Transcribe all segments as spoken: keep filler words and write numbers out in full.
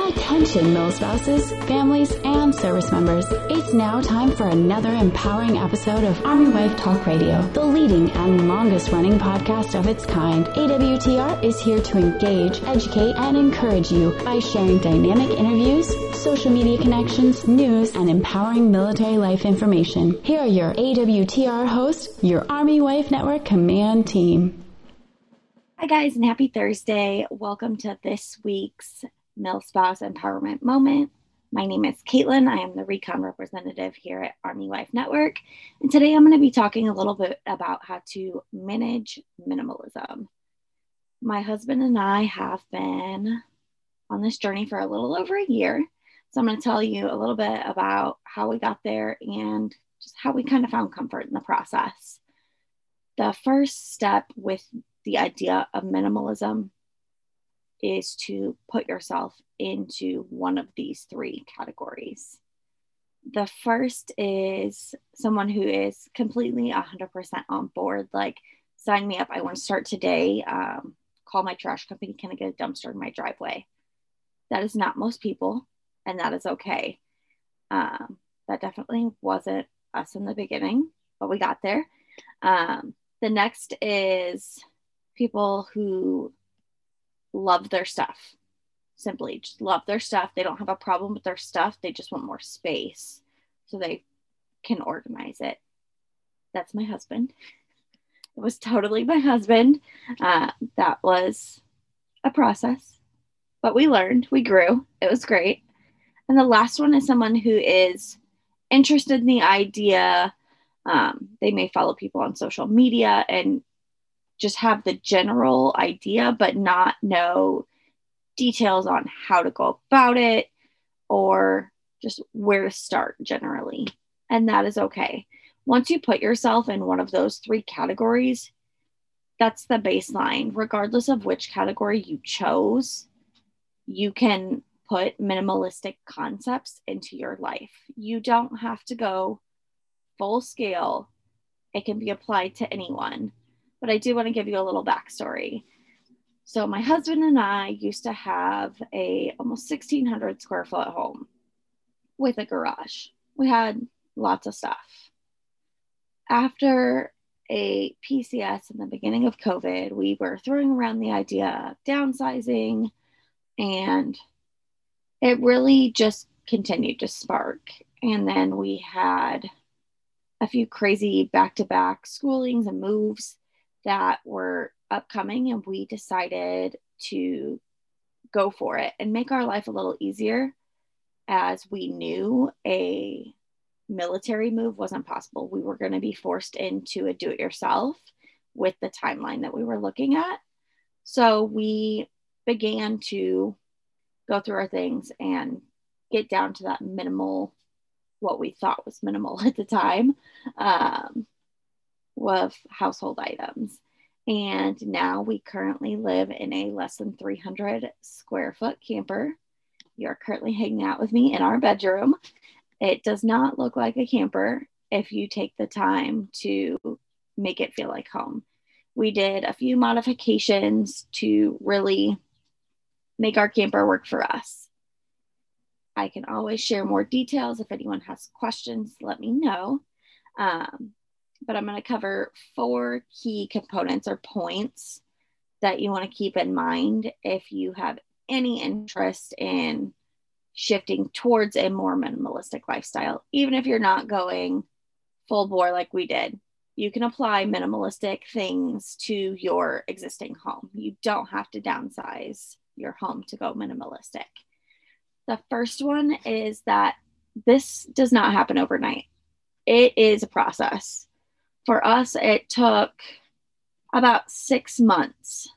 Attention, mill spouses, families, and service members. It's now time for another empowering episode of Army Wife Talk Radio, the leading and longest running podcast of its kind. A W T R is here to engage, educate, and encourage you by sharing dynamic interviews, social media connections, news, and empowering military life information. Here are your A W T R hosts, your Army Wife Network Command Team. Hi guys, and happy Thursday. Welcome to this week's Mill Spouse Empowerment Moment. My name is Caitlin. I am the Recon representative here at Army Wife Network. And today I'm going to be talking a little bit about how to manage minimalism. My husband and I have been on this journey for a little over a year. So I'm going to tell you a little bit about how we got there and just how we kind of found comfort in the process. The first step with the idea of minimalism is to put yourself into one of these three categories. The first is someone who is completely one hundred percent on board, like, sign me up, I want to start today, um, call my trash company, can I get a dumpster in my driveway? That is not most people, and that is okay. Um, that definitely wasn't us in the beginning, but we got there. Um, the next is people who love their stuff, simply just love their stuff. They don't have a problem with their stuff. They just want more space so they can organize it. That's my husband. It was totally my husband. Uh, that was a process, but we learned, we grew. It was great. And the last one is someone who is interested in the idea. Um, they may follow people on social media and just have the general idea, but not know details on how to go about it or just where to start generally. And that is okay. Once you put yourself in one of those three categories, that's the baseline. Regardless of which category you chose, you can put minimalistic concepts into your life. You don't have to go full scale. It can be applied to anyone. But I do want to give you a little backstory. So my husband and I used to have a almost sixteen hundred square foot home with a garage. We had lots of stuff. After a P C S in the beginning of COVID, we were throwing around the idea of downsizing, and it really just continued to spark. And then we had a few crazy back-to-back schoolings and moves that were upcoming, and we decided to go for it and make our life a little easier, as we knew a military move wasn't possible. We were going to be forced into a do-it-yourself with the timeline that we were looking at. So we began to go through our things and get down to that minimal, what we thought was minimal at the time, um, of household items. And now we currently live in a less than three hundred square foot camper. You're currently hanging out with me in our bedroom. It does not look like a camper if you take the time to make it feel like home. We did a few modifications to really make our camper work for us. I can always share more details. If anyone has questions, let me know. Um, but I'm going to cover four key components or points that you want to keep in mind if you have any interest in shifting towards a more minimalistic lifestyle. Even if you're not going full bore like we did, you can apply minimalistic things to your existing home. You don't have to downsize your home to go minimalistic. The first one is that this does not happen overnight. It is a process. For us, it took about six months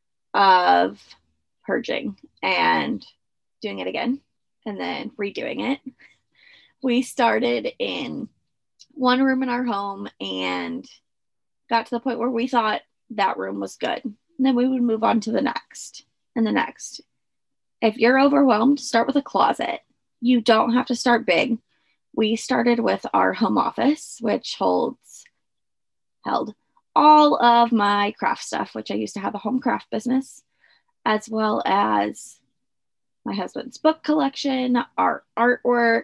of purging and doing it again and then redoing it. We started in one room in our home and got to the point where we thought that room was good. And then we would move on to the next and the next. If you're overwhelmed, start with a closet. You don't have to start big. We started with our home office, which holds held all of my craft stuff, which I used to have a home craft business, as well as my husband's book collection, our artwork,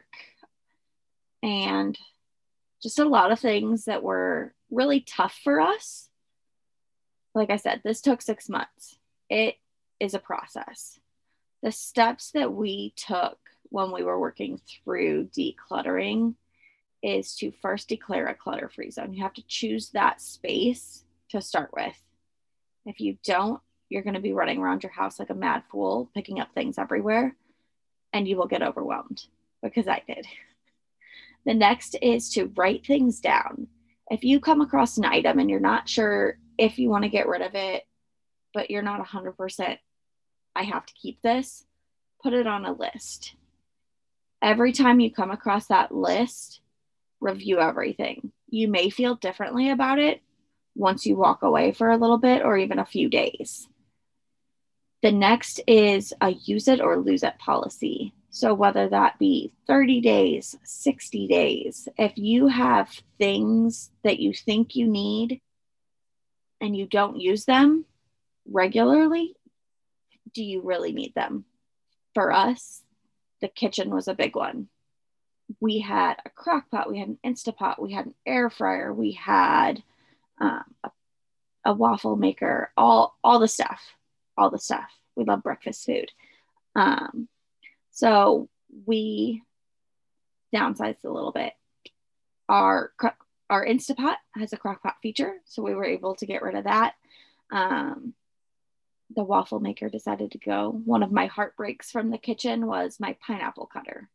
and just a lot of things that were really tough for us. Like I said, this took six months. It is a process. The steps that we took when we were working through decluttering is to first declare a clutter-free zone. You have to choose that space to start with. If you don't, you're going to be running around your house like a mad fool, picking up things everywhere, and you will get overwhelmed, because I did. The next is to write things down. If you come across an item and you're not sure if you want to get rid of it, but you're not one hundred percent, I have to keep this, put it on a list. Every time you come across that list, review everything. You may feel differently about it once you walk away for a little bit or even a few days. The next is a use it or lose it policy. So whether that be thirty days, sixty days, if you have things that you think you need and you don't use them regularly, do you really need them? For us, the kitchen was a big one. We had a crock pot, we had an Instapot, we had an air fryer, we had um, a, a waffle maker, all, all the stuff, all the stuff. We love breakfast food. Um, so we downsized a little bit. Our, our Instapot has a crock pot feature, so we were able to get rid of that. Um, the waffle maker decided to go. One of my heartbreaks from the kitchen was my pineapple cutter.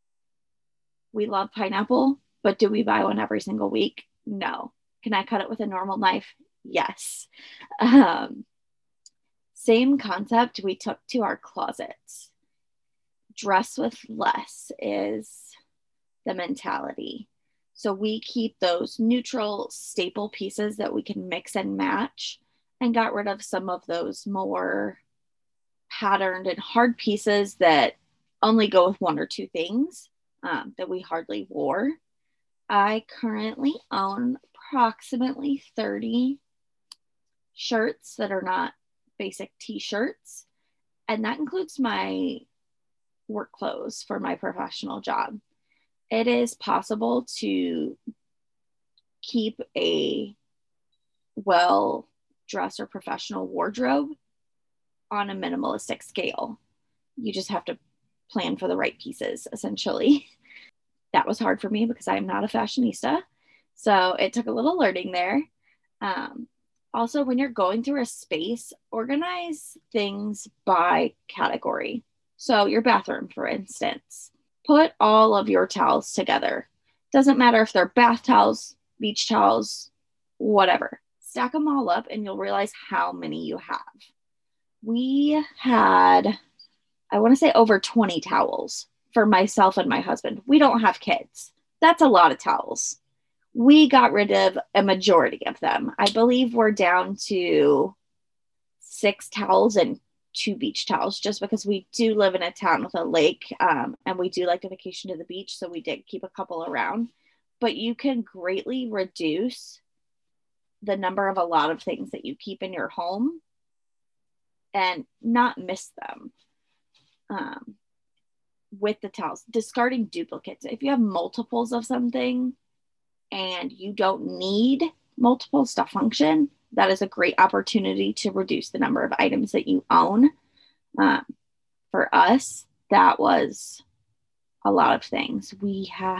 We love pineapple, but do we buy one every single week? No. Can I cut it with a normal knife? Yes. Um, same concept we took to our closets. Dress with less is the mentality. So we keep those neutral staple pieces that we can mix and match, and got rid of some of those more patterned and hard pieces that only go with one or two things um, that we hardly wore. I currently own approximately thirty shirts that are not basic t-shirts, and that includes my work clothes for my professional job. It is possible to keep a well dress or professional wardrobe on a minimalistic scale. You just have to plan for the right pieces, essentially. That was hard for me because I am not a fashionista. So it took a little learning there. Um, also, when you're going through a space, organize things by category. So your bathroom, for instance, put all of your towels together. Doesn't matter if they're bath towels, beach towels, whatever. Stack them all up and you'll realize how many you have. We had, I want to say, over twenty towels for myself and my husband. We don't have kids. That's a lot of towels. We got rid of a majority of them. I believe we're down to six towels and two beach towels, just because we do live in a town with a lake, um, and we do like to vacation to the beach. So we did keep a couple around, but you can greatly reduce the number of a lot of things that you keep in your home and not miss them. Um, with the towels, discarding duplicates. If you have multiples of something and you don't need multiples to function, that is a great opportunity to reduce the number of items that you own. Um, for us, that was a lot of things. We had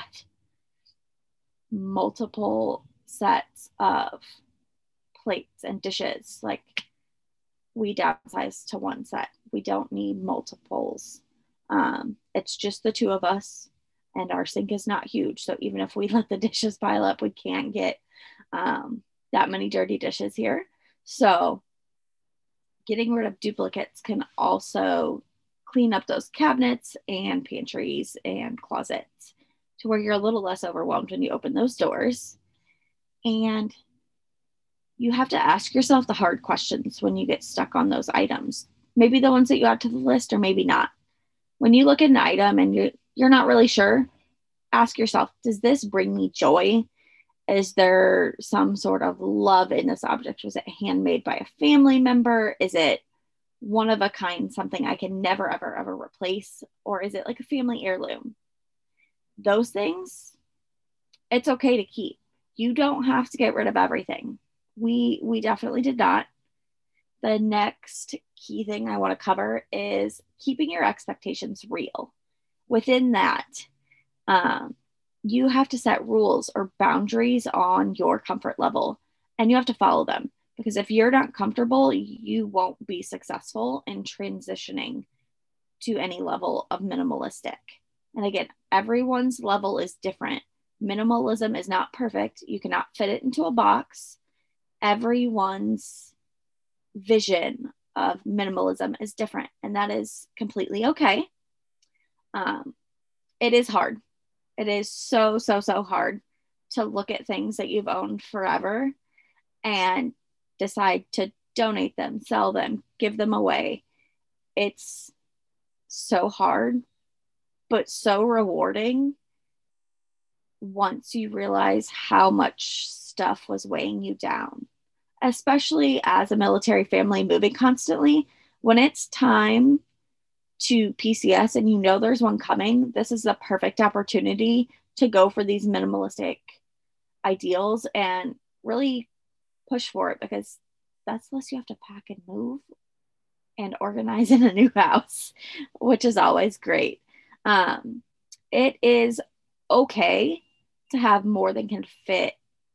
multiple sets of plates and dishes. Like, we downsized to one set. We don't need multiples. Um, it's just the two of us, and our sink is not huge. So even if we let the dishes pile up, we can't get um, that many dirty dishes here. So getting rid of duplicates can also clean up those cabinets and pantries and closets to where you're a little less overwhelmed when you open those doors. And you have to ask yourself the hard questions when you get stuck on those items. Maybe the ones that you add to the list, or maybe not. When you look at an item and you're, you're not really sure, ask yourself, does this bring me joy? Is there some sort of love in this object? Was it handmade by a family member? Is it one of a kind, something I can never, ever, ever replace? Or is it like a family heirloom? Those things, it's okay to keep. You don't have to get rid of everything. We we definitely did not. The next key thing I want to cover is keeping your expectations real. Within that, um, you have to set rules or boundaries on your comfort level, and you have to follow them. Because if you're not comfortable, you won't be successful in transitioning to any level of minimalistic. And again, everyone's level is different. Minimalism is not perfect. You cannot fit it into a box. Everyone's vision of minimalism is different, and that is completely okay. Um, it is hard. It is so, so, so hard to look at things that you've owned forever and decide to donate them, sell them, give them away. It's so hard, but so rewarding once you realize how much stuff was weighing you down, especially as a military family moving constantly. When it's time to P C S and you know there's one coming, this is the perfect opportunity to go for these minimalistic ideals and really push for it, because that's less you have to pack and move and organize in a new house, which is always great. Um, it is okay to have more than can fit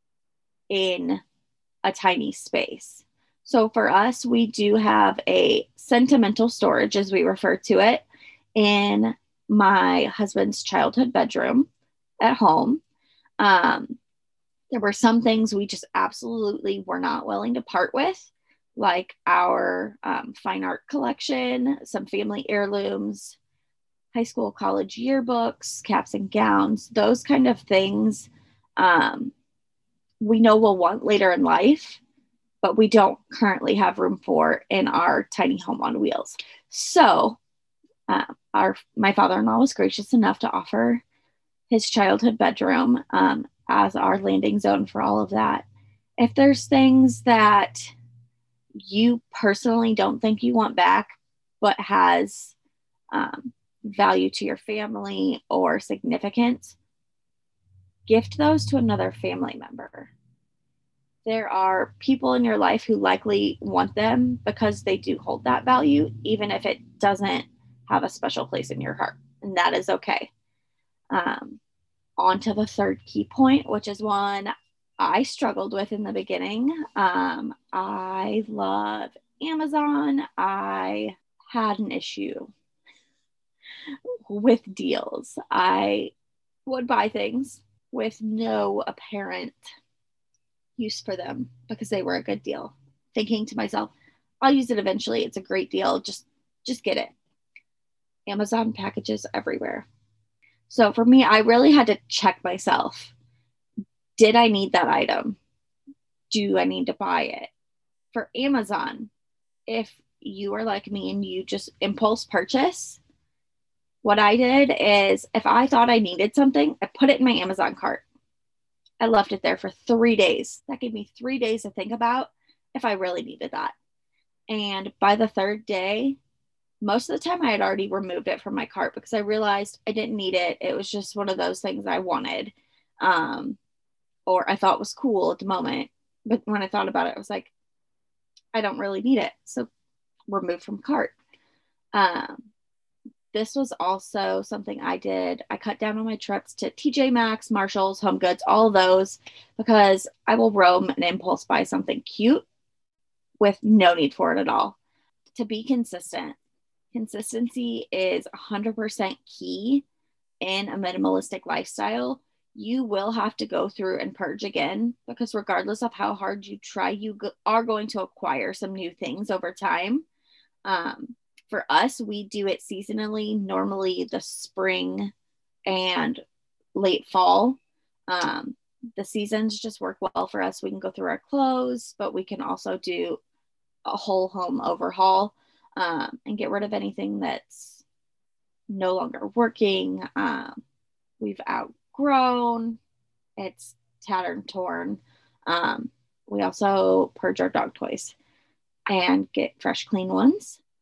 in a tiny space. So for us, we do have a sentimental storage, as we refer to it, in my husband's childhood bedroom at home. Um, there were some things we just absolutely were not willing to part with, like our um, fine art collection, some family heirlooms, high school, college yearbooks, caps and gowns, those kind of things. Um, we know we'll want later in life, but we don't currently have room for in our tiny home on wheels. So uh, our my father-in-law was gracious enough to offer his childhood bedroom um, as our landing zone for all of that. If there's things that you personally don't think you want back, but has um, value to your family or significance, gift those to another family member. There are people in your life who likely want them because they do hold that value, even if it doesn't have a special place in your heart. And that is okay. Um, on to the third key point, which is one I struggled with in the beginning. Um, I love Amazon. I had an issue with deals. I would buy things with no apparent use for them because they were a good deal, thinking to myself, I'll use it eventually. It's a great deal. Just, just get it. Amazon packages everywhere. So for me, I really had to check myself. Did I need that item? Do I need to buy it? For Amazon, if you are like me and you just impulse purchase, what I did is if I thought I needed something, I put it in my Amazon cart. I left it there for three days. That gave me three days to think about if I really needed that. And by the third day, most of the time I had already removed it from my cart because I realized I didn't need it. It was just one of those things I wanted, um, or I thought was cool at the moment. But when I thought about it, I was like, I don't really need it. So remove from cart. Um, this was also something I did. I cut down on my trips to T J Maxx, Marshalls, Home Goods, all of those, because I will roam and impulse buy something cute with no need for it at all. To be consistent, consistency is one hundred percent key in a minimalistic lifestyle. You will have to go through and purge again, because regardless of how hard you try, you go- are going to acquire some new things over time. Um, for us, we do it seasonally, normally the spring and late fall. Um, the seasons just work well for us. We can go through our clothes, but we can also do a whole home overhaul um, and get rid of anything that's no longer working. Um, we've outgrown, it's tattered, torn. Um, we also purge our dog toys and get fresh, clean ones.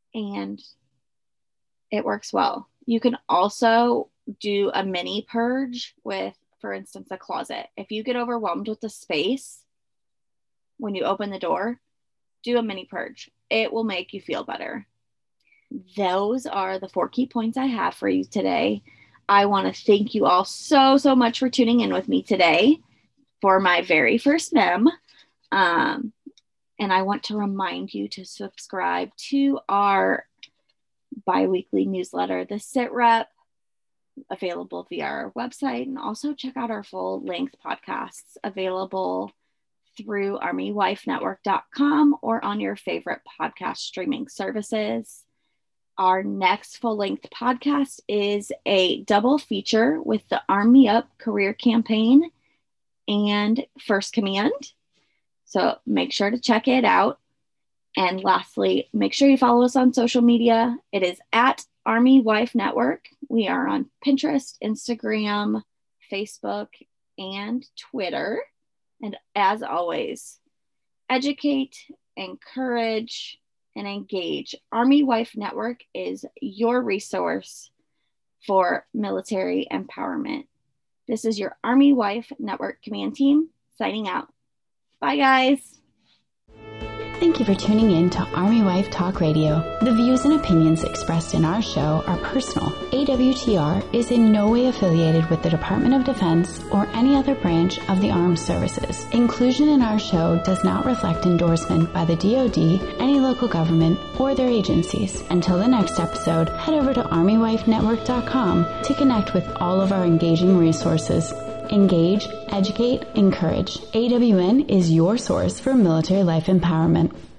and it works well. You can also do a mini purge with, for instance, a closet. If you get overwhelmed with the space when you open the door, do a mini purge. It will make you feel better. Those are the four key points I have for you today. I want to thank you all so, so much for tuning in with me today for my very first mem. Um, and I want to remind you to subscribe to our bi-weekly newsletter, The Sit Rep, available via our website, and also check out our full-length podcasts available through army wife network dot com or on your favorite podcast streaming services. Our next full-length podcast is a double feature with the Army Up career campaign and First Command. So make sure to check it out. And lastly, make sure you follow us on social media. It is at Army Wife Network. We are on Pinterest, Instagram, Facebook, and Twitter. And as always, educate, encourage, and engage. Army Wife Network is your resource for military empowerment. This is your Army Wife Network Command Team signing out. Bye, guys. Thank you for tuning in to Army Wife Talk Radio. The views and opinions expressed in our show are personal. A W T R is in no way affiliated with the Department of Defense or any other branch of the armed services. Inclusion in our show does not reflect endorsement by the D O D, any local government, or their agencies. Until the next episode, head over to army wife network dot com to connect with all of our engaging resources. Engage, educate, encourage. A W N is your source for military life empowerment.